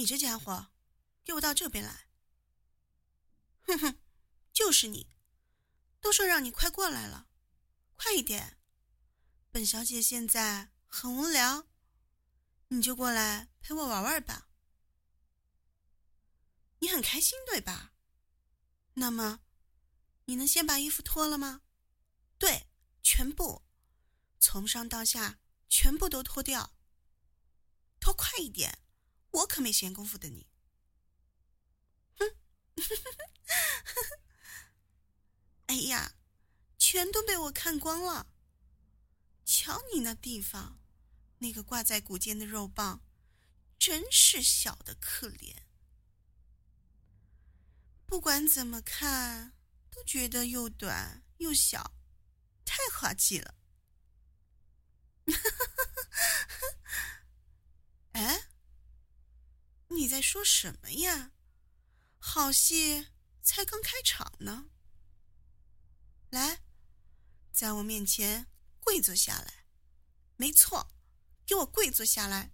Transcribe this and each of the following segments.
这家伙，给我到这边来！哼哼，就是你，都说让你快过来了，快一点！本小姐现在很无聊，你就过来陪我玩玩吧。你很开心对吧？那么，你能先把衣服脱了吗？对，全部，从上到下全部都脱掉。脱快一点，我可没闲工夫的你。哼，哎呀，全都被我看光了。瞧你那地方，那个挂在骨间的肉棒，真是小的可怜。不管怎么看，都觉得又短又小，太滑稽了。哎，你在说什么呀？好戏才刚开场呢。来，在我面前跪坐下来。没错，给我跪坐下来，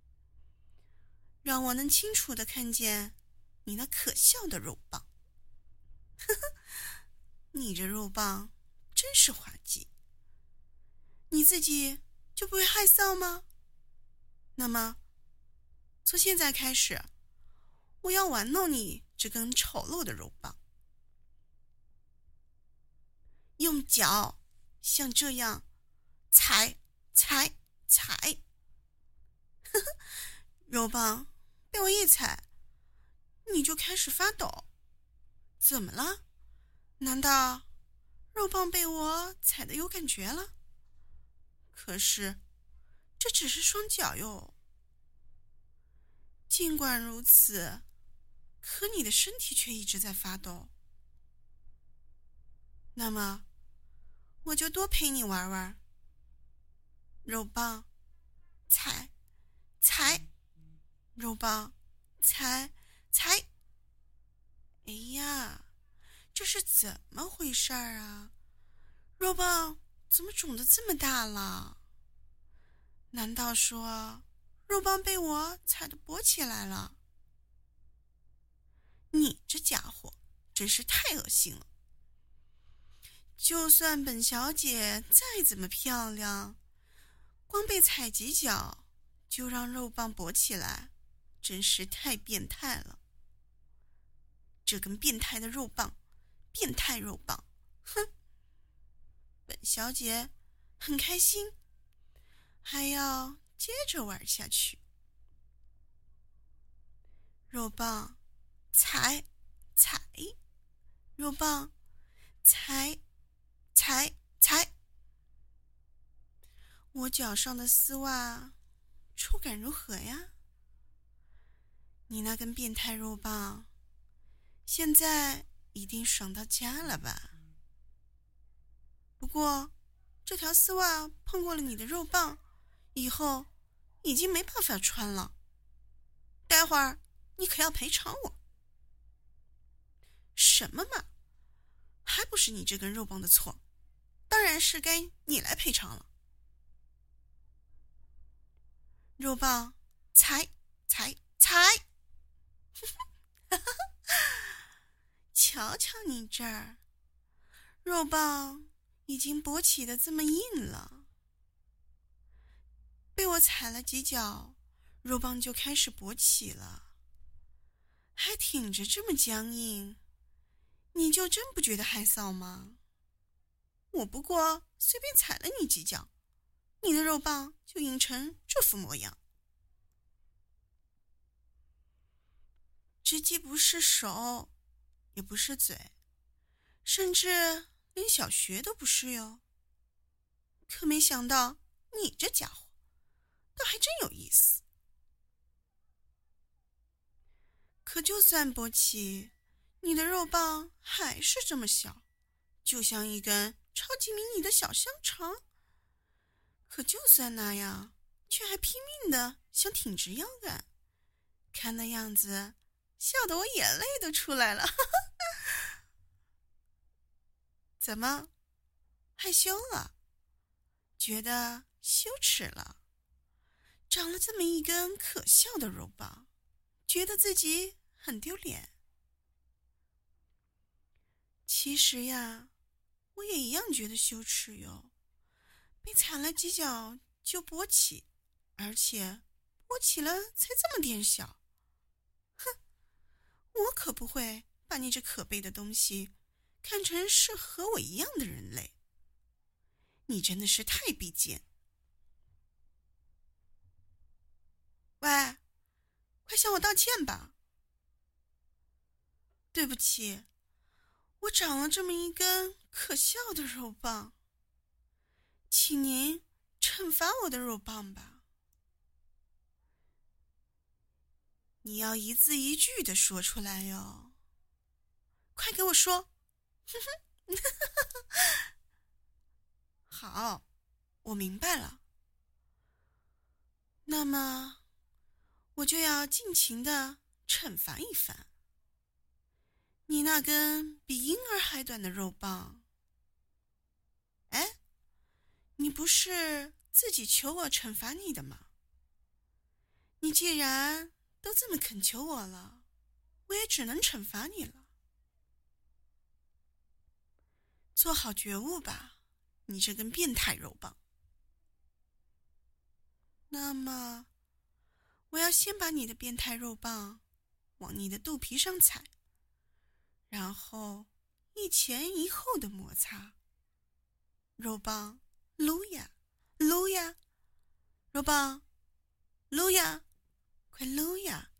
让我能清楚地看见你那可笑的肉棒。呵呵，你这肉棒真是滑稽。你自己就不会害臊吗？那么，从现在开始，我要玩弄你这根丑陋的肉棒。用脚像这样踩踩踩。呵呵，肉棒被我一踩，你就开始发抖。怎么了？难道肉棒被我踩得有感觉了？可是这只是双脚哟。尽管如此，可你的身体却一直在发抖。那么我就多陪你玩玩。肉棒踩踩，肉棒踩踩。哎呀，这是怎么回事儿啊？肉棒怎么肿得这么大了？难道说肉棒被我踩得勃起来了？你这家伙真是太恶心了！就算本小姐再怎么漂亮，光被踩几脚就让肉棒勃起来，真是太变态了。这根变态的肉棒，变态肉棒，哼！本小姐很开心，还要接着玩下去。肉棒踩踩，肉棒踩踩踩。我脚上的丝袜触感如何呀？你那根变态肉棒现在一定爽到家了吧？不过这条丝袜碰过了你的肉棒以后已经没办法穿了，待会儿你可要赔偿我。什么嘛，还不是你这根肉棒的错，当然是该你来赔偿了。肉棒踩踩踩。瞧瞧你这儿，肉棒已经勃起的这么硬了，被我踩了几脚，肉棒就开始勃起了，还挺着这么僵硬，你就真不觉得害臊吗？我不过随便踩了你几脚，你的肉棒就硬成这副模样。这既不是手，也不是嘴，甚至连小穴都不是哟。可没想到你这家伙倒还真有意思。可就算勃起，你的肉棒还是这么小，就像一根超级迷你的小香肠。可就算那样，却还拼命的想挺直腰杆，看那样子，笑得我眼泪都出来了。怎么，害羞了？觉得羞耻了？长了这么一根可笑的肉棒， 觉得自己很丢脸。其实呀，我也一样觉得羞耻哟，被踩了几脚就勃起，而且勃起了才这么点小。我可不会把你这可悲的东西看成是和我一样的人类。你真的是太卑贱。喂，快向我道歉吧。对不起，我长了这么一根可笑的肉棒，请您惩罚我的肉棒吧。你要一字一句地说出来哟，快给我说。好，我明白了。那么我就要尽情地惩罚一番你那根比婴儿还短的肉棒。哎，你不是自己求我惩罚你的吗？你既然都这么恳求我了，我也只能惩罚你了。做好觉悟吧，你这根变态肉棒。那么，我要先把你的变态肉棒往你的肚皮上踩，然后一前一后的摩擦。肉棒，撸呀，撸呀，肉棒，撸呀，快撸呀！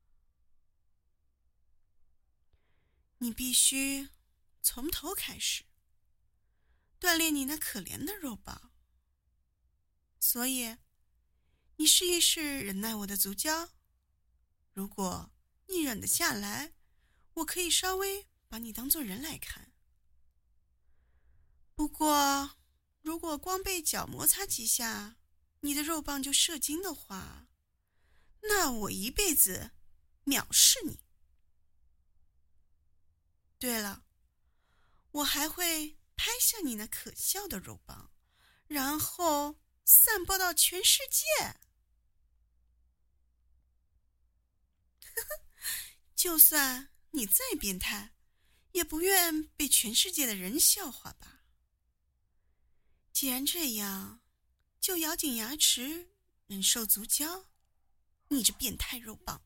你必须从头开始锻炼你那可怜的肉棒。所以，你试一试忍耐我的足交。如果你忍得下来，我可以稍微把你当作人来看。不过，如果光被脚摩擦几下，你的肉棒就射精的话，那我一辈子藐视你。对了，我还会拍下你那可笑的肉棒，然后散播到全世界。就算你再变态，也不愿被全世界的人笑话吧。既然这样，就咬紧牙齿忍受足交，你这变态肉棒。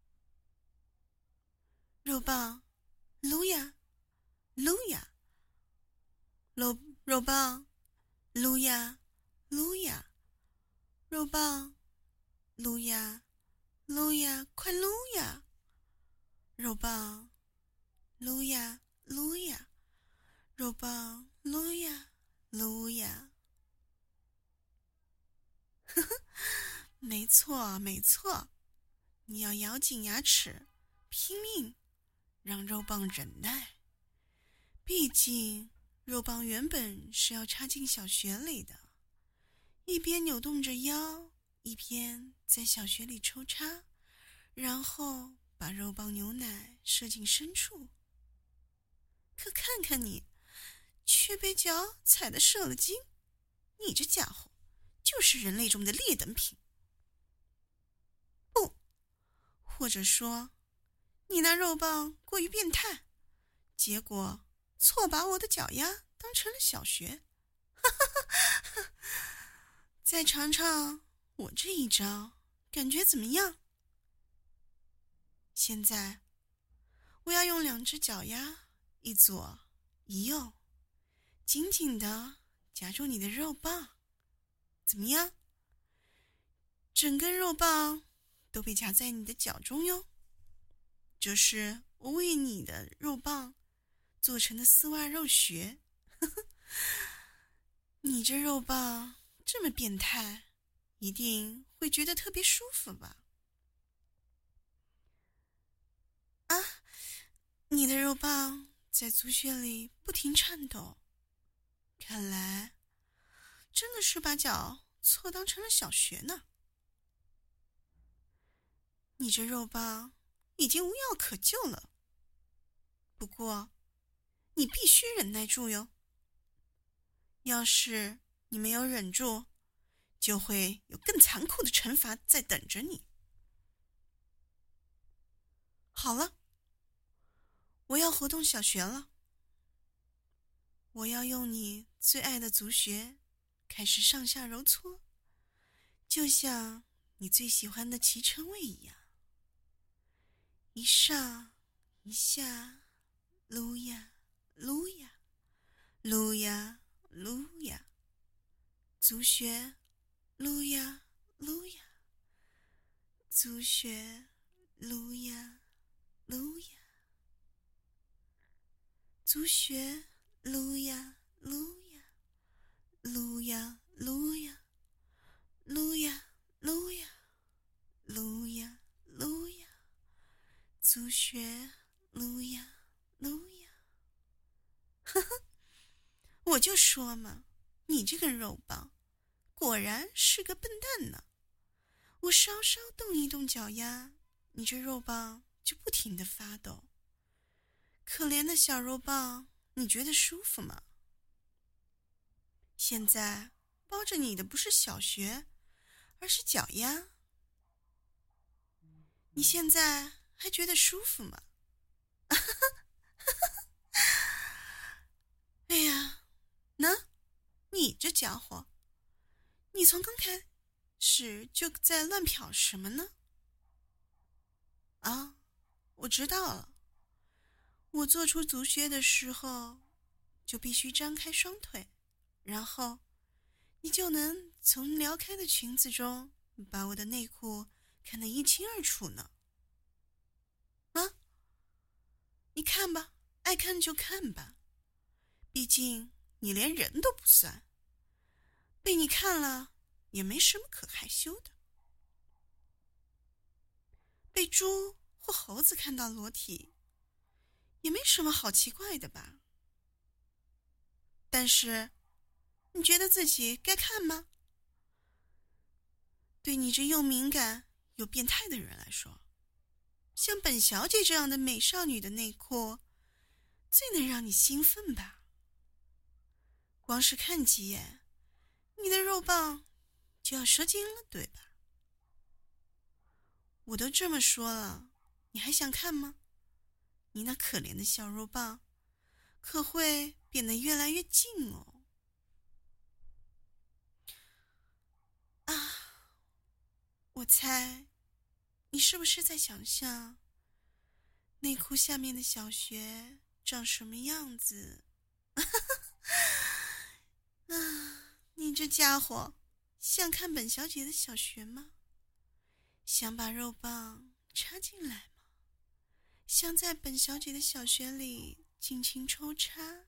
肉棒，撸呀，撸呀，肉棒，撸呀，撸呀，肉棒，撸呀，撸呀，快撸呀！肉棒，撸呀，撸呀，肉棒，撸呀，撸呀。没错，没错，你要咬紧牙齿，拼命让肉棒忍耐。毕竟，肉棒原本是要插进小穴里的，一边扭动着腰，一边在小穴里抽插，然后把肉棒牛奶射进深处。可看看你，却被脚踩得射了精，你这家伙就是人类中的劣等品。不，或者说，你那肉棒过于变态，结果错把我的脚丫当成了小穴。再尝尝我这一招，感觉怎么样？现在，我要用2只脚丫，一左一右，紧紧地夹住你的肉棒。怎么样？整根肉棒都被夹在你的脚中哟。这是我为你的肉棒做成的丝袜肉穴。你这肉棒这么变态，一定会觉得特别舒服吧？啊，你的肉棒在足穴里不停颤抖，看来真的是把脚错当成了小穴呢。你这肉棒已经无药可救了，不过你必须忍耐住哟。要是你没有忍住，就会有更残酷的惩罚在等着你。 好了，我要活动小穴了。我要用你最爱的足穴开始上下揉搓，就像你最喜欢的脐橙位一样，一上一下，撸呀撸呀，撸呀撸呀，足穴撸呀撸呀，足穴撸呀撸呀，足穴撸呀撸呀，撸呀撸呀，撸呀撸呀，撸呀撸呀，足穴撸呀撸呀。呵呵，我就说嘛，你这个肉棒果然是个笨蛋呢。我稍稍动一动脚丫，你这肉棒就不停地发抖。可怜的小肉棒，你觉得舒服吗？现在包着你的不是小穴，而是脚丫。你现在还觉得舒服吗？哎呀，呢，你这家伙，你从刚开始就在乱瞟什么呢？啊，我知道了。我做出足穴的时候，就必须张开双腿，然后你就能从撩开的裙子中把我的内裤看得一清二楚呢。啊，你看吧，爱看就看吧，毕竟你连人都不算，被你看了也没什么可害羞的。被猪或猴子看到裸体，也没什么好奇怪的吧？但是，你觉得自己该看吗？对你这又敏感又变态的人来说，像本小姐这样的美少女的内裤，最能让你兴奋吧？光是看几眼，你的肉棒就要射精了，对吧？我都这么说了，你还想看吗？你那可怜的小肉棒，可会变得越来越近哦。啊，我猜，你是不是在想象内裤下面的小穴长什么样子？啊，你这家伙，想看本小姐的小穴吗？想把肉棒插进来吗？想在本小姐的小穴里尽情抽插？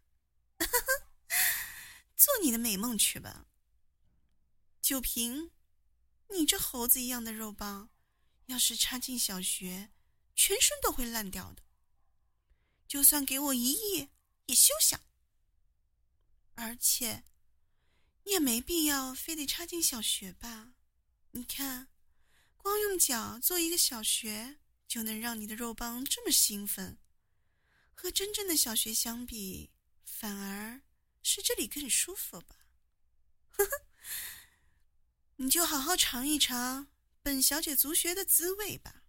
做你的美梦去吧。就凭你这猴子一样的肉棒，要是插进小穴，全身都会烂掉的。就算给我1亿，也休想。而且，你也没必要非得插进小穴吧？你看，光用脚做一个小穴，就能让你的肉棒这么兴奋。和真正的小穴相比，反而是这里更舒服吧？呵呵，你就好好尝一尝本小姐足穴的滋味吧。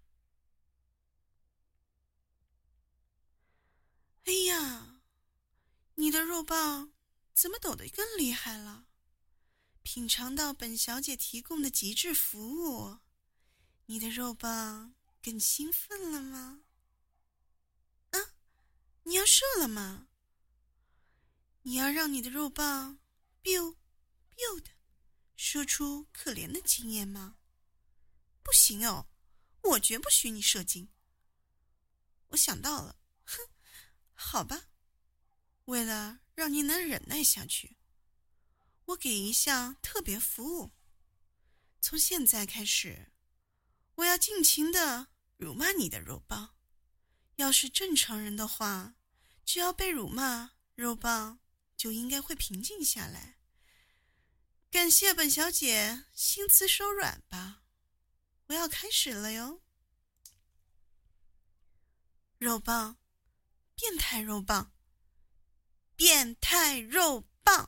哎呀，你的肉棒怎么抖得更厉害了？品尝到本小姐提供的极致服务，你的肉棒更兴奋了吗？啊，你要射了吗？你要让你的肉棒 biu biu 的射出可怜的精液吗？不行哦，我绝不许你射精。我想到了，哼，好吧，为了让你能忍耐下去，我给一项特别服务。从现在开始，我要尽情的辱骂你的肉棒。要是正常人的话，只要被辱骂，肉棒就应该会平静下来。感谢本小姐心慈手软吧，我要开始了哟。肉棒，变态肉棒，变态肉棒，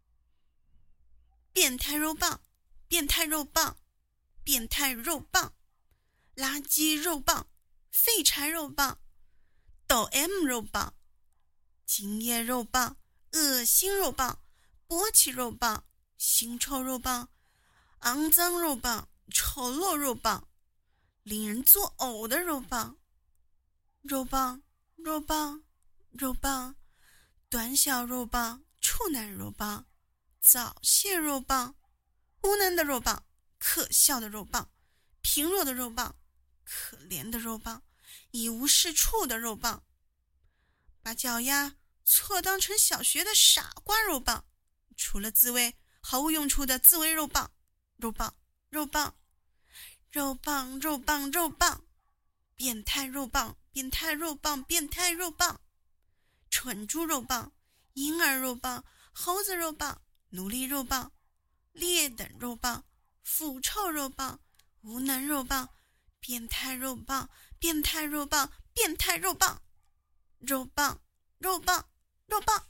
变态肉棒，变态肉棒，变态肉棒，垃圾肉棒， 废柴肉棒、抖 M 肉棒、精液肉棒、恶心肉棒、勃起肉棒、腥臭肉棒、肮脏肉棒、丑陋肉棒、令人作呕的肉棒、肉棒、肉棒、肉棒、短小肉棒、处男肉棒、早泄肉棒、无能的肉棒、可笑的肉棒、贫弱的肉棒、可怜的肉棒、一无是处的肉棒，把脚丫错当成小学的傻瓜肉棒，除了自慰毫无用处的自慰肉棒、肉棒、肉棒、肉棒、肉棒、肉棒、变态肉棒、变态肉棒、变态肉棒、蠢猪肉棒、婴儿肉棒、猴子肉棒、奴隶肉棒、劣等肉棒、腐臭肉棒、无能肉棒、变态肉棒、变态肉棒、变态肉棒、肉棒、肉棒、肉棒。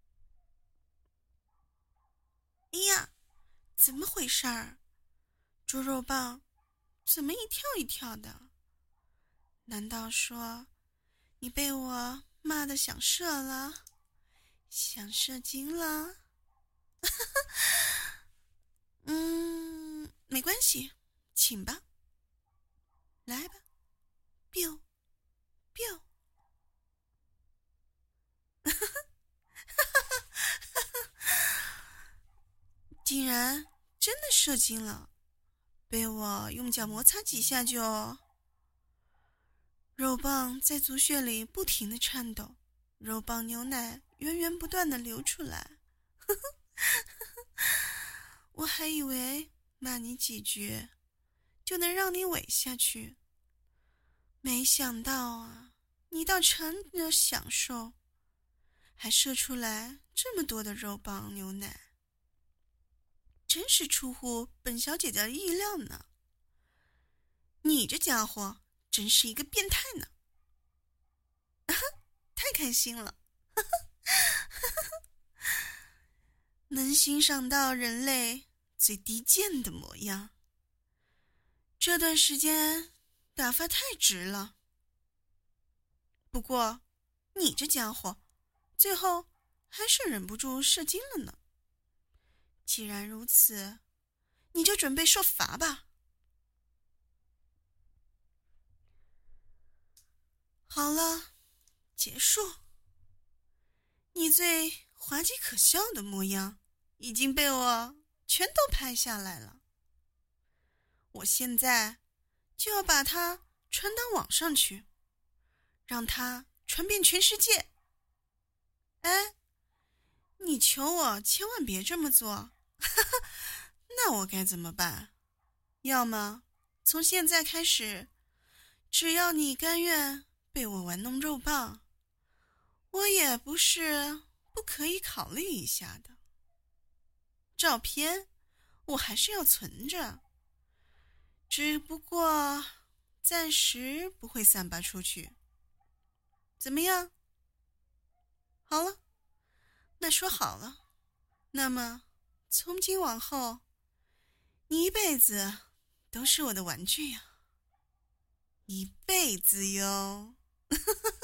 哎呀，怎么回事儿？猪肉棒怎么一跳一跳的？难道说你被我骂得想射了，想射精了？没关系，请吧，来吧 ，biu biu。竟然真的射精了，被我用脚摩擦几下就……肉棒在足穴里不停地颤抖，肉棒牛奶源源不断地流出来。我还以为骂你几句就能让你萎下去，没想到啊，你倒真的享受，还射出来这么多的肉棒牛奶，真是出乎本小姐的意料呢。你这家伙真是一个变态呢。太开心了。能欣赏到人类最低贱的模样，这段时间打发太值了。不过你这家伙最后还是忍不住射精了呢。既然如此，你就准备受罚吧。好了，结束。你最滑稽可笑的模样已经被我全都拍下来了。我现在就要把它传到网上去，让它传遍全世界。哎，你求我千万别这么做，那我该怎么办？要么从现在开始，只要你甘愿被我玩弄肉棒，我也不是不可以考虑一下的。照片我还是要存着，只不过暂时不会散发出去。怎么样？好了，那说好了，那么从今往后，你一辈子都是我的玩具呀，一辈子哟。